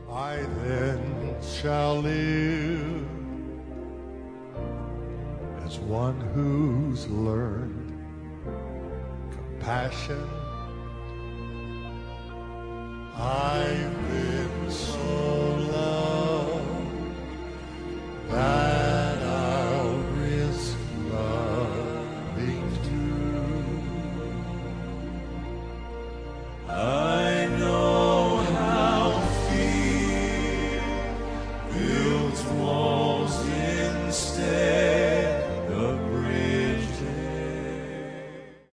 I then shall live as one who's learned compassion. I've